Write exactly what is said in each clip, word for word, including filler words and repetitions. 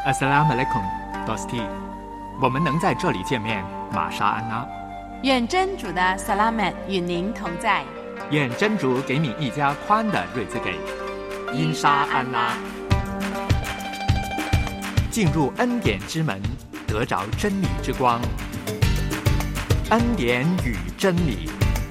Assalamu alaikum, Dosti。我们能在这里见面，玛莎安拉。 愿真主的萨拉曼与您同在。 愿真主给你一家宽的日子给。因沙安拉。进入恩典之门，得着真理之光。恩典与真理。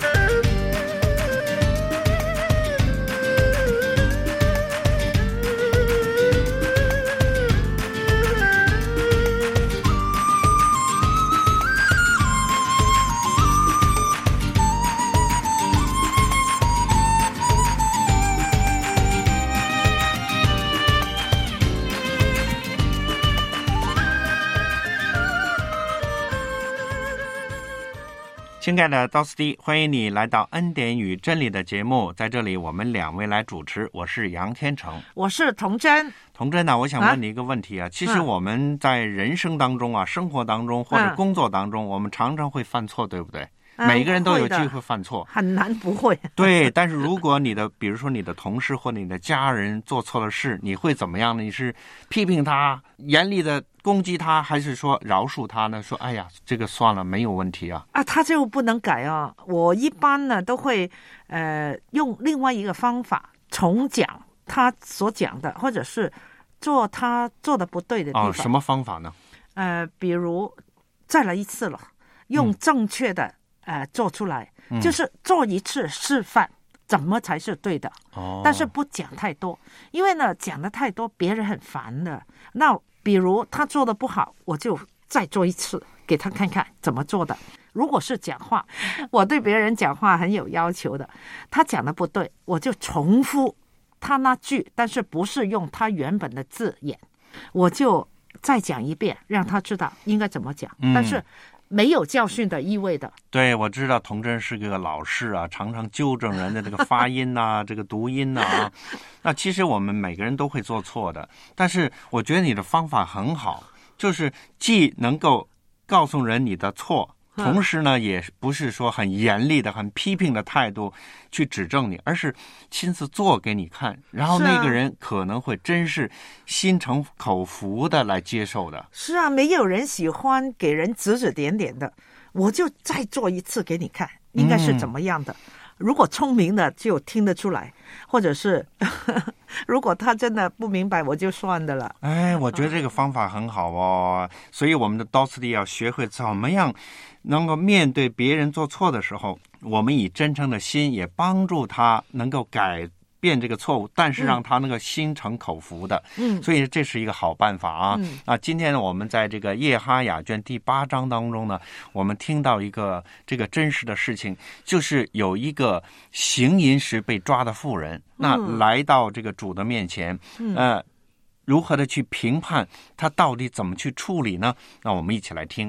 亲爱的道斯蒂，欢迎你来到恩典与真理的节目，在这里我们两位来主持，我是杨天成， 我是童真。 童真呢，我想问你一个问题啊，啊其实我们在人生当中啊、嗯、生活当中或者工作当中、嗯、我们常常会犯错，对不对？嗯、每个人都有机会犯错， 很难不会。 对，但是如果你的比如说你的同事或你的家人做错了事，你会怎么样呢？你是批评他，严厉的攻击他，还是说饶恕他呢？说哎呀，这个算了，没有问题啊。 啊，他就不能改啊。我一般呢都会呃用另外一个方法重讲他所讲的，或者是做他做的不对的地方。 哦，什么方法呢？ 呃，比如再来一次了，用正确的、嗯。呃，做出来、嗯、就是做一次示范，怎么才是对的？哦，但是不讲太多，因为呢，讲的太多，别人很烦的。那比如他做的不好，我就再做一次，给他看看怎么做的。如果是讲话，我对别人讲话很有要求的，他讲的不对，我就重复他那句，但是不是用他原本的字眼，我就再讲一遍，让他知道应该怎么讲。嗯、但是。没有教训的意味的。 对，我知道童真是个老师啊，常常纠正人的这个发音啊这个读音啊。那其实我们每个人都会做错的，但是我觉得你的方法很好，就是既能够告诉人你的错，同时呢也不是说很严厉的很批评的态度去指正你，而是亲自做给你看，然后那个人可能会真是心诚口服的来接受的。 是啊，没有人喜欢给人指指点点的，我就再做一次给你看应该是怎么样的、嗯、如果聪明的就听得出来，或者是如果他真的不明白我就算的了。 哎，我觉得这个方法很好哦，所以我们的道斯蒂要学会怎么样能够面对别人做错的时候，我们以真诚的心也帮助他能够改变这个错误，但是让他那个心诚口服的。嗯，所以这是一个好办法啊。嗯，那今天呢，我们在这个耶哈雅卷第八章当中呢，我们听到一个这个真实的事情，就是有一个行淫时被抓的妇人，那来到这个主的面前，嗯、呃，如何的去评判他到底怎么去处理呢？那我们一起来听。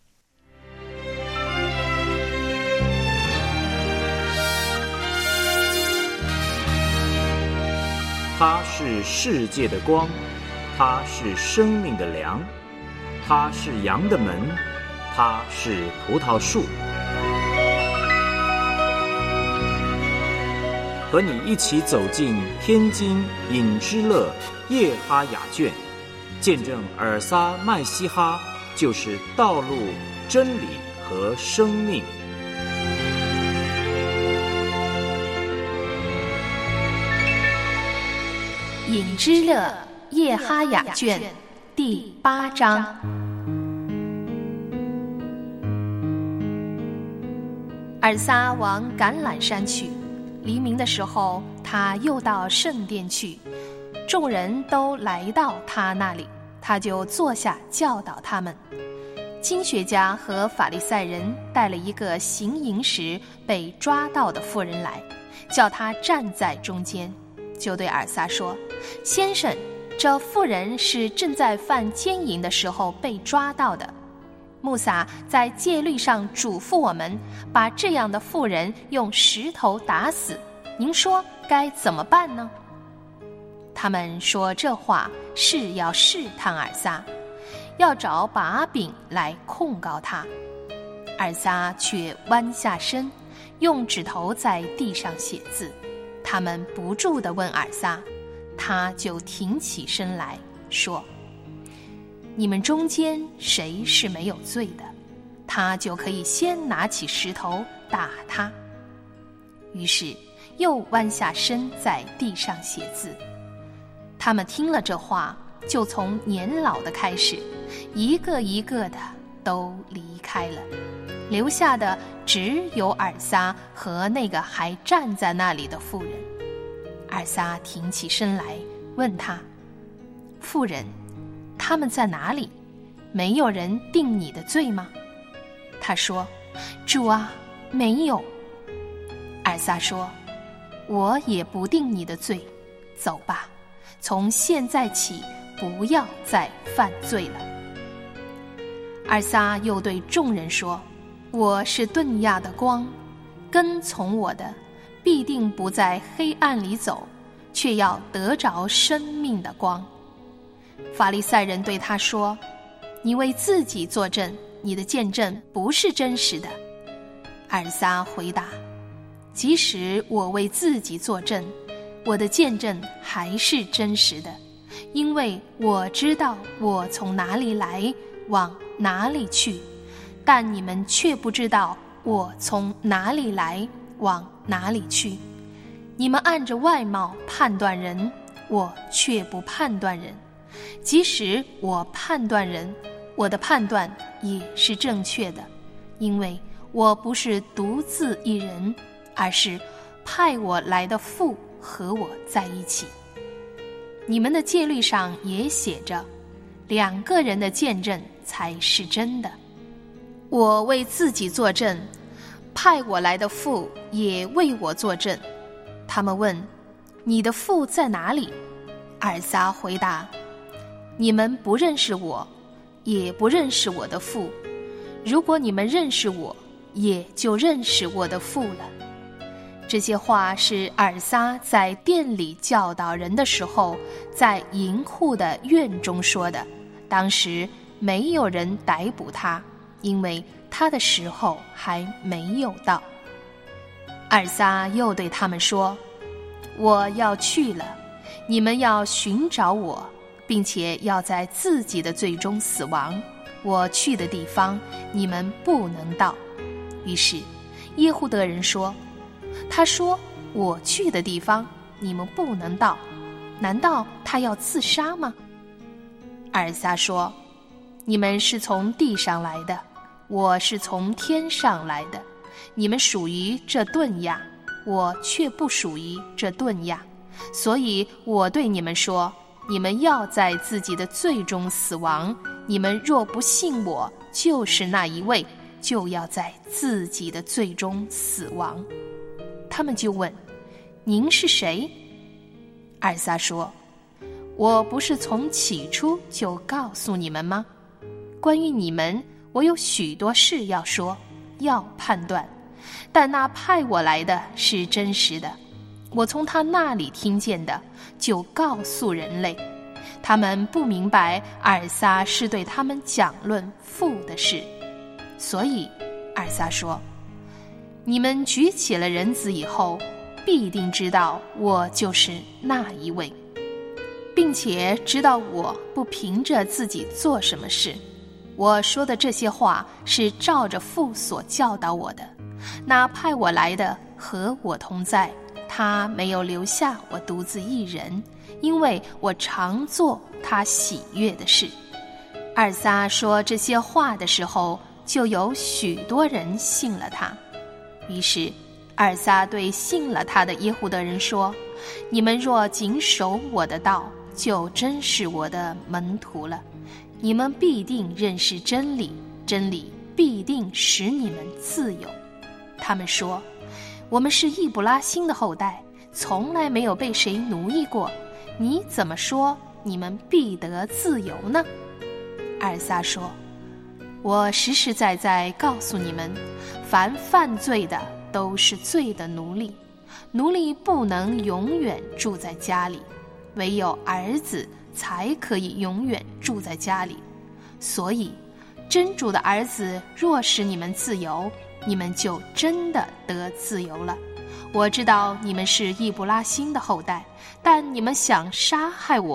他是世界的光，他是生命的粮，他是羊的门，他是葡萄树。和你一起走进天津饮之乐耶哈雅卷，见证尔撒麦西哈就是道路、真理和生命。 饮之乐耶哈雅卷第八章。尔撒往橄榄山去，黎明的时候，他又到圣殿去，众人都来到他那里，他就坐下教导他们。经学家和法利赛人带了一个行淫时被抓到的妇人来，叫他站在中间，就对尔撒说：先生，这妇人是正在犯奸淫的时候被抓到的。穆撒在戒律上嘱咐我们，把这样的妇人用石头打死。您说该怎么办呢？他们说这话是要试探尔撒，要找把柄来控告他。尔撒却弯下身，用指头在地上写字。他们不住地问尔撒，他就挺起身来说： 你们中间谁是没有罪的，他就可以先拿起石头打他。于是又弯下身在地上写字。他们听了这话，就从年老的开始，一个一个的都离开了，留下的只有尔撒和那个还站在那里的妇人。尔撒挺起身来问他：妇人，他们在哪里？没有人定你的罪吗？他说：主啊，没有。尔撒说：我也不定你的罪，走吧，从现在起不要再犯罪了。尔撒又对众人说：我是顿亚的光，跟从我的必定不在黑暗里走，却要得着生命的光。法利赛人对他说：你为自己作证，你的见证不是真实的。尔撒回答：即使我为自己作证，我的见证还是真实的，因为我知道我从哪里来，往哪里去，但你们却不知道我从哪里来，往哪里去。你们按着外貌判断人，我却不判断人。即使我判断人，我的判断也是正确的，因为我不是独自一人，而是派我来的父和我在一起。你们的戒律上也写着，两个人的见证才是真的。我为自己作证，派我来的父也为我作证。他们问：你的父在哪里？尔撒回答：你们不认识我，也不认识我的父。如果你们认识我，也就认识我的父了。这些话是尔撒在殿里教导人的时候，在银库的院中说的。当时没有人逮捕他，因为他的时候还没有到。尔撒又对他们说：我要去了，你们要寻找我，并且要在自己的罪中死亡。我去的地方，你们不能到。于是耶户德人说：他说我去的地方，你们不能到，难道他要自杀吗？尔撒说：你们是从地上来的，我是从天上来的。你们属于这顿亚，我却不属于这顿亚。所以我对你们说，你们要在自己的罪中死亡。你们若不信我就是那一位，就要在自己的罪中死亡。他们就问：您是谁？尔撒说：我不是从起初就告诉你们吗？关于你们，我有许多事要说，要判断，但那派我来的是真实的，我从他那里听见的，就告诉人类。他们不明白尔撒是对他们讲论父的事，所以尔撒说：你们举起了人子以后，必定知道我就是那一位，并且知道我不凭着自己做什么事。我说的这些话是照着父所教导我的。那派我来的和我同在，他没有留下我独自一人，因为我常做他喜悦的事。尔撒说这些话的时候，就有许多人信了他。于是尔撒对信了他的耶户德人说：你们若谨守我的道，就真是我的门徒了。你们必定认识真理，真理必定使你们自由。他们说：我们是易卜拉欣的后代，从来没有被谁奴役过，你怎么说你们必得自由呢？尔撒说：我实实在在告诉你们，凡犯罪的都是罪的奴隶，奴隶不能永远住在家里，唯有儿子才可以永远住在家里。所以真主的儿子若使你们自由，你们就真的得自由了。我知道你们是易卜拉欣的后代，但你们想杀害我，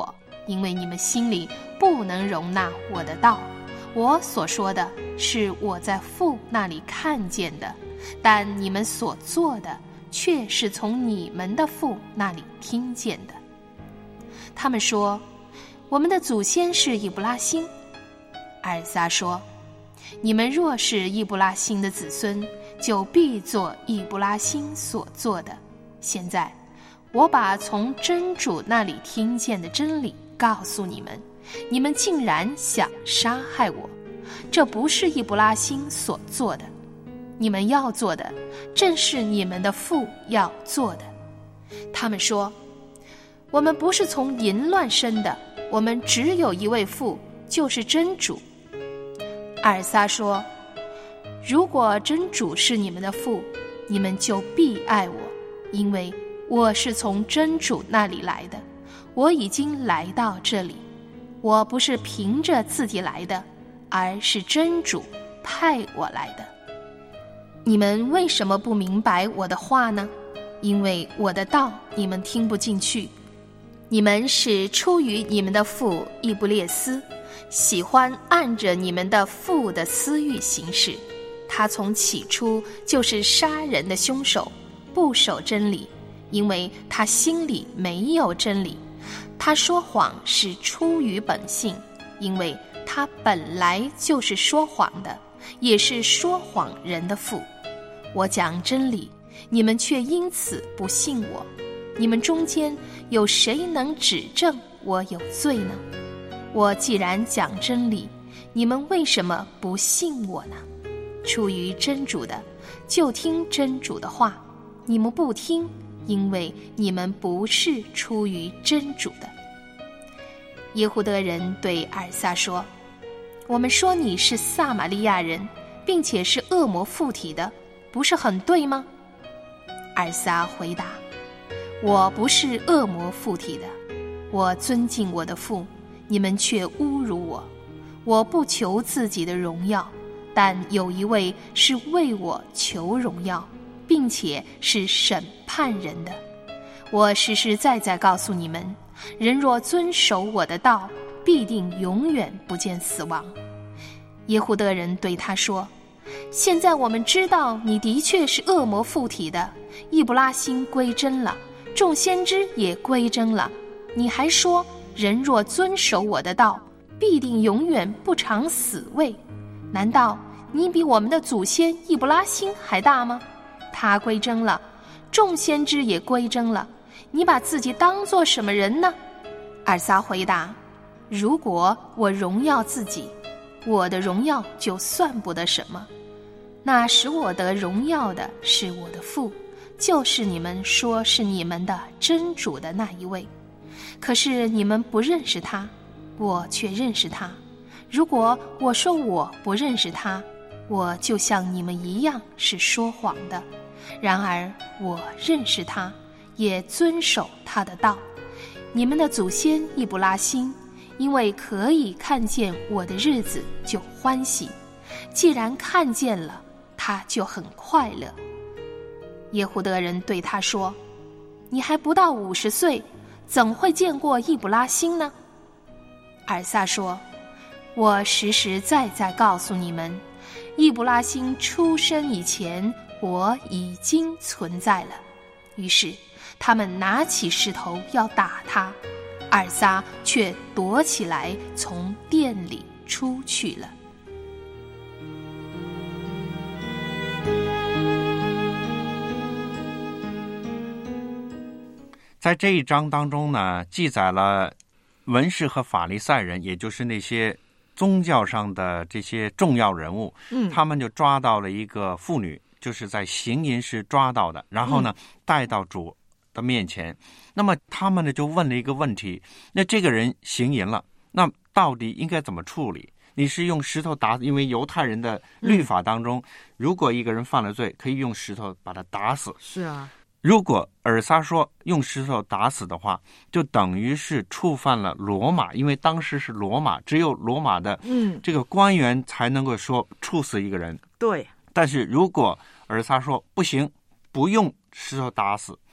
因为你们心里不能容纳我的道。我所说的是我在父那里看见的，但你们所做的却是从你们的父那里听见的。他们说，我们的祖先是以布拉辛。尔撒说，你们若是易布拉辛的子孙，就必做易布拉辛所做的。现在我把从真主那里听见的真理告诉你们，你们竟然想杀害我，这不是易布拉辛所做的。你们要做的正是你们的父要做的。他们说，我们不是从淫乱生的，我们只有一位父，就是真主。尔撒说，如果真主是你们的父，你们就必爱我，因为我是从真主那里来的，我已经来到这里。我不是凭着自己来的，而是真主派我来的。你们为什么不明白我的话呢？因为我的道你们听不进去。你们是出于你们的父易布列斯，喜欢按着你们的父的私欲行事。他从起初就是杀人的凶手，不守真理，因为他心里没有真理。他说谎是出于本性，因为他本来就是说谎的，也是说谎人的父。我讲真理，你们却因此不信我。你们中间有谁能指证我有罪呢？我既然讲真理，你们为什么不信我呢？出于真主的，就听真主的话；你们不听，因为你们不是出于真主的。耶胡德人对尔撒说，我们说你是撒玛利亚人，并且是恶魔附体的，不是很对吗？尔撒回答，我不是恶魔附体的，我尊敬我的父，你们却侮辱我。我不求自己的荣耀，但有一位是为我求荣耀，并且是审判人的。我实实在在告诉你们，人若遵守我的道，必定永远不见死亡。耶胡德人对他说，现在我们知道你的确是恶魔附体的，易布拉辛归真了，众先知也归真了，你还说人若遵守我的道，必定永远不尝死味。难道你比我们的祖先易布拉辛还大吗？他归真了，众先知也归真了，你把自己当作什么人呢？尔撒回答，如果我荣耀自己，我的荣耀就算不得什么。那使我得荣耀的是我的父，就是你们说是你们的真主的那一位。可是你们不认识他，我却认识他。如果我说我不认识他，我就像你们一样是说谎的。然而我认识他，也遵守他的道。你们的祖先易布拉辛，因为可以看见我的日子就欢喜，既然看见了，他就很快乐。耶胡德人对他说，你还不到五十岁，怎会见过易布拉辛呢？尔撒说，我实实在在告诉你们，易布拉辛出生以前，我已经存在了。于是他们拿起石头要打他，尔撒却躲起来从店里出去了。 在这一章当中呢，记载了文士和法利赛人，也就是那些宗教上的这些重要人物，嗯，他们就抓到了一个妇女，就是在行淫时抓到的，然后呢，带到主的面前。那么他们呢就问了一个问题，那这个人行淫了，那到底应该怎么处理？你是用石头打死？因为犹太人的律法当中，嗯、如果一个人犯了罪，可以用石头把他打死。 是啊。 如果尔撒说用石头打死的话，就等于是触犯了罗马，因为当时是罗马，只有罗马的这个官员才能够说处死一个人。 对。 但是如果尔撒说不行，不用石头打死，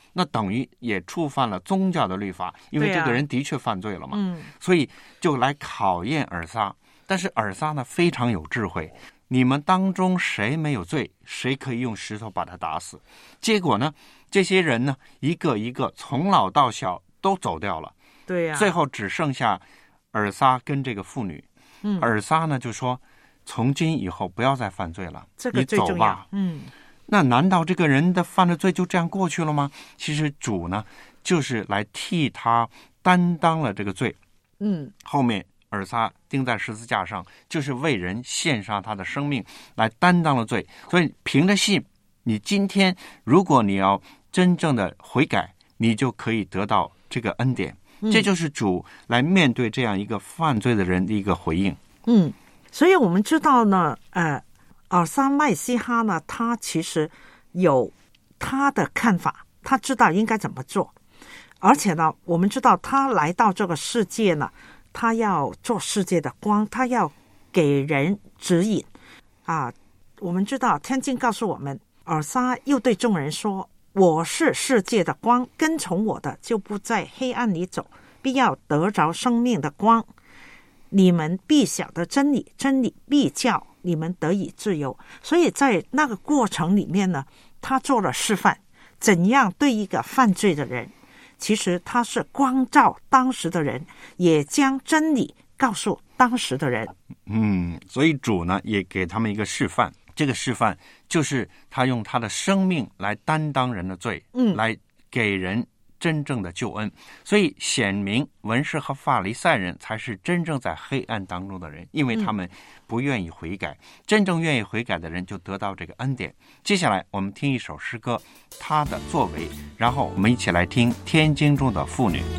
那等于也触犯了宗教的律法，因为这个人的确犯罪了嘛。 嗯， 所以就来考验尔撒。但是尔撒呢非常有智慧，你们当中谁没有罪，谁可以用石头把他打死。结果呢，这些人呢一个一个从老到小都走掉了。 对呀、啊， 最后只剩下尔撒跟这个妇女。 嗯， 尔撒呢就说，从今以后不要再犯罪了， 这个最重要。 你走吧。 嗯， 那难道这个人的犯的罪就这样过去了吗？其实主呢就是来替他担当了这个罪。 嗯， 后面尔撒钉在十字架上，就是为人献上他的生命来担当了罪。所以凭着信，你今天如果你要真正的悔改，你就可以得到这个恩典。 嗯， 这就是主来面对这样一个犯罪的人的一个回应。 嗯，所以我们知道呢，呃，尔撒麦西哈呢，他其实有他的看法，他知道应该怎么做，而且呢，我们知道他来到这个世界呢，他要做世界的光，他要给人指引啊。我们知道天经告诉我们，尔撒又对众人说，我是世界的光，跟从我的就不在黑暗里走，必要得着生命的光。你们必晓得真理，真理必叫你们得以自由。所以在那个过程里面呢，他做了示范，怎样对一个犯罪的人，其实他是光照当时的人，也将真理告诉当时的人。 嗯，所以主呢也给他们一个示范，这个示范就是他用他的生命来担当人的罪， 嗯， 来给人真正的救恩。所以显明文士和法利赛人才是真正在黑暗当中的人，因为他们不愿意悔改，嗯，真正愿意悔改的人就得到这个恩典。接下来我们听一首诗歌，他的作为，然后我们一起来听天经中的妇女。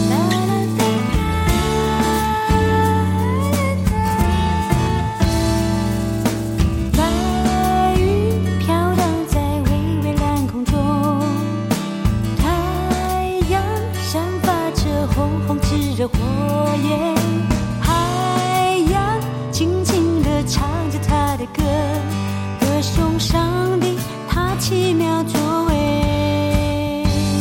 着火焰，海洋静静地唱着他的歌，歌颂上帝他奇妙作为。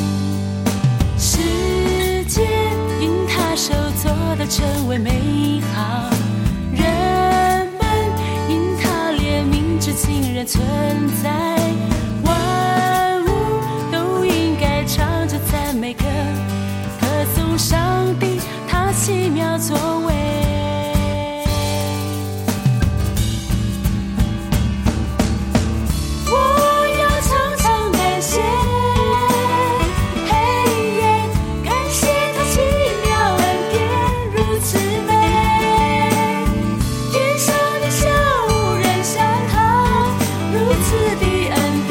世界因他手做的成为美好，人们因他怜悯之情人存在，万物都应该唱着赞美歌，歌颂上帝他奇妙作为。我要常常感谢，嘿耶，感谢他奇妙恩典如此美，天上的小人像他如此的恩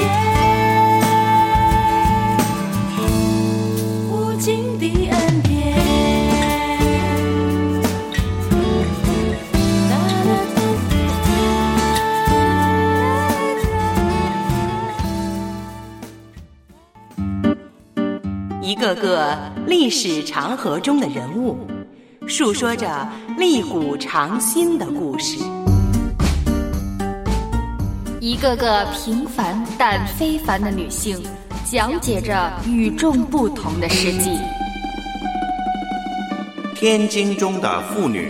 典，无尽的恩典。 一个个历史长河中的人物，述说着历古长新的故事。 一个个平凡但非凡的女性，讲解着与众不同的世纪。 天经中的妇女。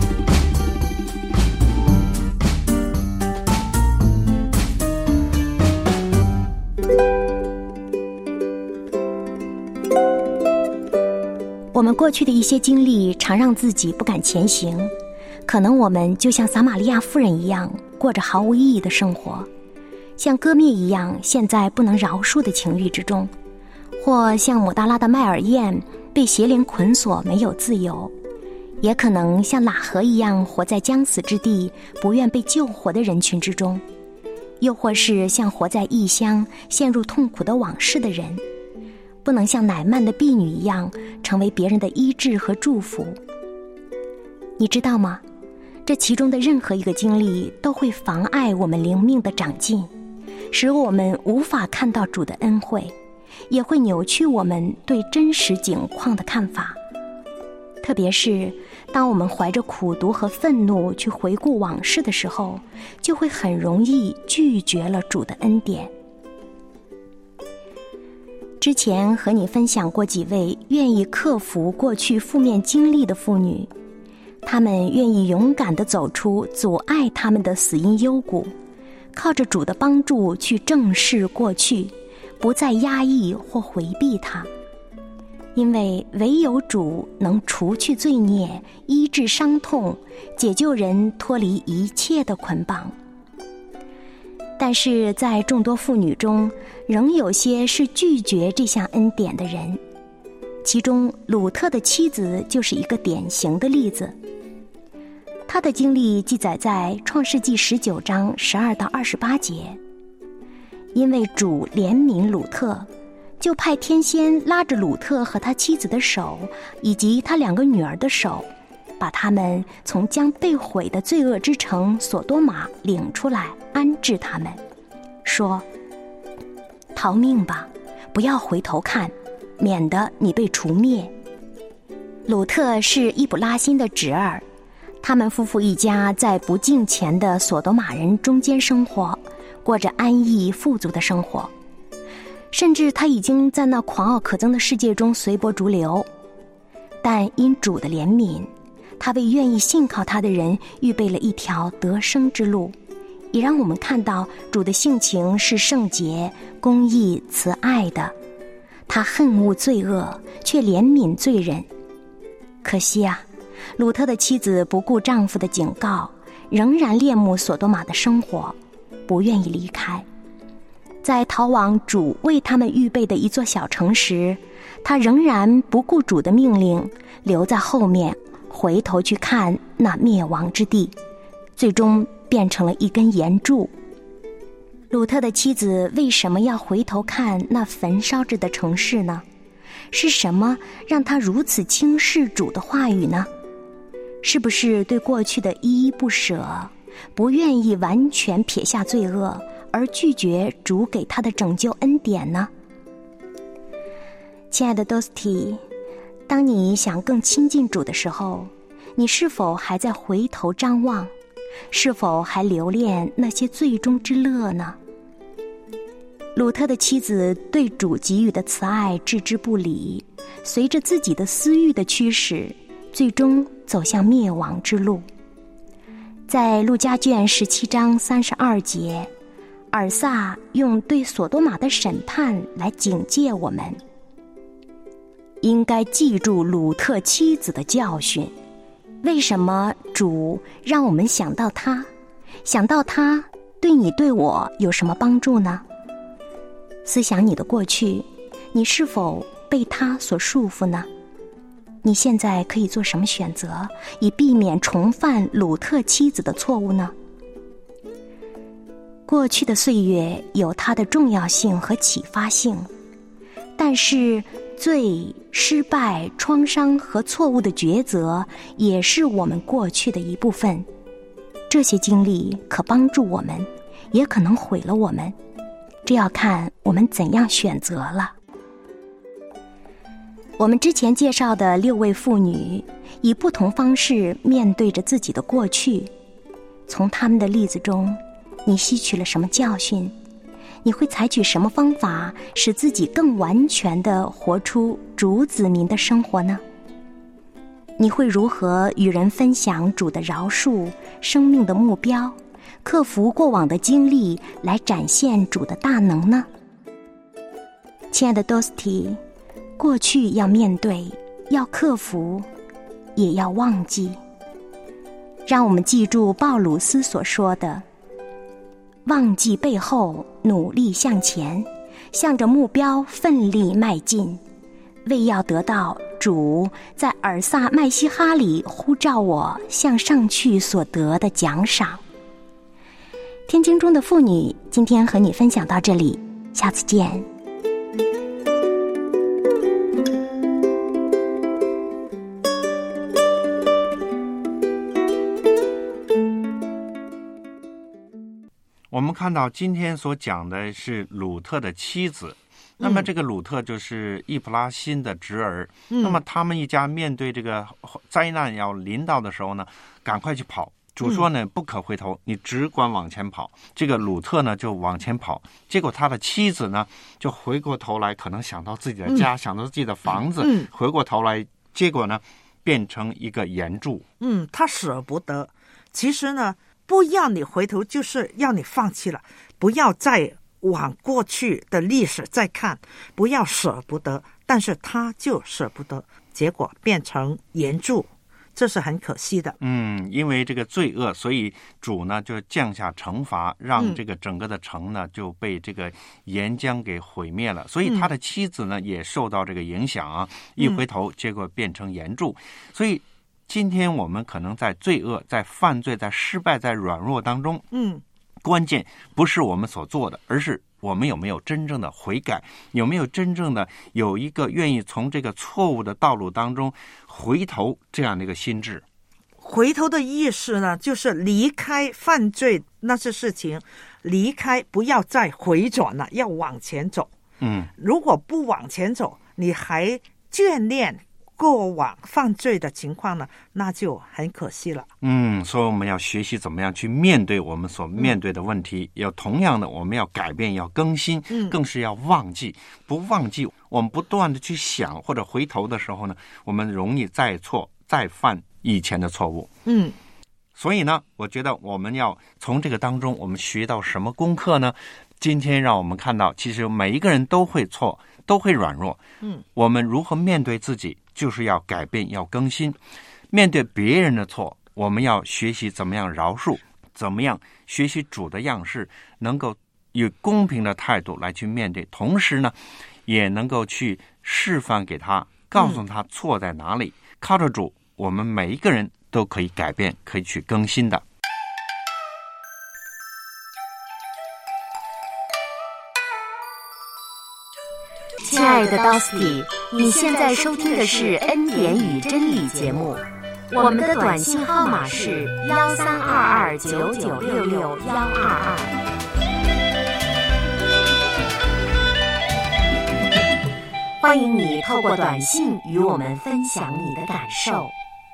我们过去的一些经历常让自己不敢前行，可能我们就像撒玛利亚妇人一样，过着毫无意义的生活，像歌篾一样陷在不能饶恕的情欲之中，或像抹大拉的麦尔燕被邪灵捆锁，没有自由，也可能像喇合一样活在将死之地，不愿被救活的人群之中，又或是像活在异乡陷入痛苦的往事的人，不能像乃曼的婢女一样成为别人的医治和祝福。你知道吗？这其中的任何一个经历都会妨碍我们灵命的长进，使我们无法看到主的恩惠，也会扭曲我们对真实景况的看法。特别是当我们怀着苦毒和愤怒去回顾往事的时候，就会很容易拒绝了主的恩典。 之前和你分享过几位愿意克服过去负面经历的妇女，她们愿意勇敢地走出阻碍她们的死因幽谷，靠着主的帮助去正视过去，不再压抑或回避它。因为唯有主能除去罪孽，医治伤痛，解救人脱离一切的捆绑。但是在众多妇女中，仍有些是拒绝这项恩典的人，其中鲁特的妻子就是一个典型的例子。她的经历记载在创世纪十九章十二到二十八节。因为主怜悯鲁特，就派天仙拉着鲁特和他妻子的手，以及他两个女儿的手，把他们从将被毁的罪恶之城索多玛领出来，安置他们，说：逃命吧，不要回头看，免得你被除灭。鲁特是伊卜拉欣的侄儿，他们夫妇一家在不敬虔的索多玛人中间生活，过着安逸富足的生活，甚至他已经在那狂傲可憎的世界中随波逐流。但因主的怜悯，他为愿意信靠他的人预备了一条得生之路，也让我们看到主的性情是圣洁、公义、慈爱的。他恨恶罪恶，却怜悯罪人。可惜啊，鲁特的妻子不顾丈夫的警告，仍然恋慕索多玛的生活，不愿意离开。在逃往主为他们预备的一座小城时，他仍然不顾主的命令，留在后面，回头去看那灭亡之地，最终变成了一根岩柱。鲁特的妻子为什么要回头看那焚烧着的城市呢？是什么让他如此轻视主的话语呢？是不是对过去的依依不舍，不愿意完全撇下罪恶，而拒绝主给他的拯救恩典呢？亲爱的 Dosti， 当你想更亲近主的时候，你是否还在回头张望？是否还留恋那些罪中之乐呢？鲁特的妻子对主给予的慈爱置之不理，随着自己的私欲的驱使，最终走向灭亡之路。在路加卷十七章三十二节，尔撒用对索多玛的审判来警戒我们，应该记住鲁特妻子的教训。为什么主让我们想到他？想到他对你对我有什么帮助呢？思想你的过去，你是否被他所束缚呢？你现在可以做什么选择，以避免重犯鲁特妻子的错误呢？过去的岁月有它的重要性和启发性，但是罪、失败、创伤和错误的抉择也是我们过去的一部分。这些经历可帮助我们，也可能毁了我们，这要看我们怎样选择了。我们之前介绍的六位妇女，以不同方式面对着自己的过去。从她们的例子中，你吸取了什么教训？你会采取什么方法，使自己更完全地活出主子民的生活呢？你会如何与人分享主的饶恕、生命的目标，克服过往的经历，来展现主的大能呢？亲爱的 Dosti， 过去要面对，要克服，也要忘记。让我们记住鲍鲁斯所说的：忘记背后，努力向前，向着目标奋力迈进，为要得到主在尔撒麦西哈里呼召我向上去所得的奖赏。天经中的妇女，今天和你分享到这里，下次见。 我们看到今天所讲的是鲁特的妻子，那么这个鲁特就是易卜拉欣的侄儿、嗯、那么他们一家面对这个灾难要临到的时候呢，赶快去跑， 主说呢、嗯、不可回头，你只管往前跑。这个鲁特呢就往前跑，结果他的妻子呢就回过头来，可能想到自己的家、嗯、想到自己的房子、嗯、回过头来，结果呢变成一个岩柱。 嗯，他舍不得。其实呢不要你回头，就是要你放弃了，不要再往过去的历史再看，不要舍不得。但是他就舍不得，结果变成岩柱，这是很可惜的。 嗯，因为这个罪恶，所以主呢就降下惩罚，让这个整个的城呢、嗯、就被这个岩浆给毁灭了。所以他的妻子呢、嗯、也受到这个影响啊，一回头结果变成岩柱。所以今天我们可能在罪恶、在犯罪、在失败、在软弱当中， 嗯， 关键不是我们所做的，而是我们有没有真正的悔改，有没有真正的有一个愿意从这个错误的道路当中回头这样的一个心智。 回头的意思呢，就是离开犯罪那些事情，离开，不要再回转了，要往前走。 嗯， 如果不往前走，你还眷恋过往犯罪的情况呢，那就很可惜了。 嗯，所以我们要学习怎么样去面对我们所面对的问题，嗯、要同样的，我们要改变，要更新， 嗯、 更是要忘记，不忘记。我们不断的去想或者回头的时候呢，我们容易再错，再犯以前的错误。 嗯， 所以呢，我觉得我们要从这个当中，我们学到什么功课呢？今天让我们看到，其实每一个人都会错，都会软弱。 嗯， 我们如何面对自己？就是要改变，要更新。面对别人的错，我们要学习怎么样饶恕，怎么样学习主的样式，能够以公平的态度来去面对，同时呢也能够去示范给他，告诉他错在哪里。嗯、靠着主，我们每一个人都可以改变，可以去更新的。 亲爱的 Dusty， 你现在收听的是恩典与真理节目，我们的短信号码是幺三二二九九六六幺二二。欢迎你透过短信与我们分享你的感受。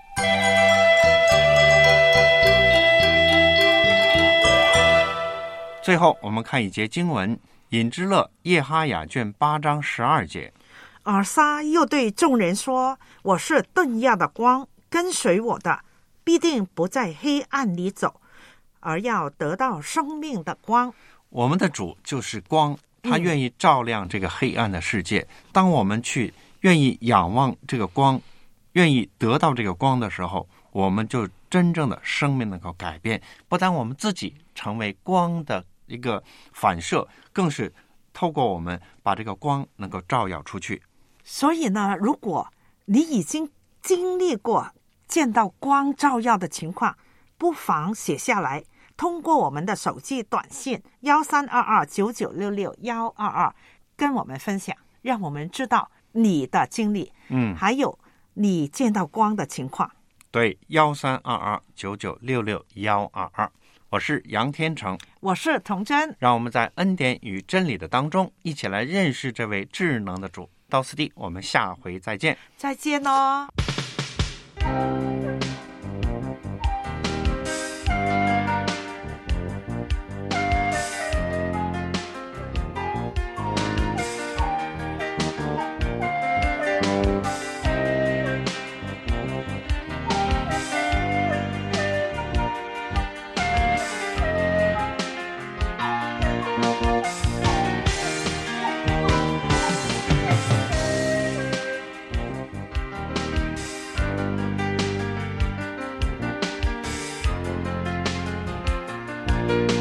最后，我们看一节经文。隐之勒耶哈雅卷八章十二节， 尔撒又对众人说：“我是顿亚的光，跟随我的，必定不在黑暗里走，而要得到生命的光。” 我们的主就是光，他愿意照亮这个黑暗的世界。嗯、当我们去愿意仰望这个光，愿意得到这个光的时候，我们就真正的生命能够改变。不但我们自己成为光的一个反射，更是透过我们把这个光能够照耀出去。 所以呢，如果你已经经历过见到光照耀的情况，不妨写下来，通过我们的手机短信幺三二二九九六六幺二二跟我们分享，让我们知道你的经历， 嗯， 还有你见到光的情况。 对，幺三二二九九六六幺二二。我是杨天成， 我是童真， 让我们在恩典与真理的当中，一起来认识这位智能的主。道斯蒂，我们下回再见。 再见哦。 you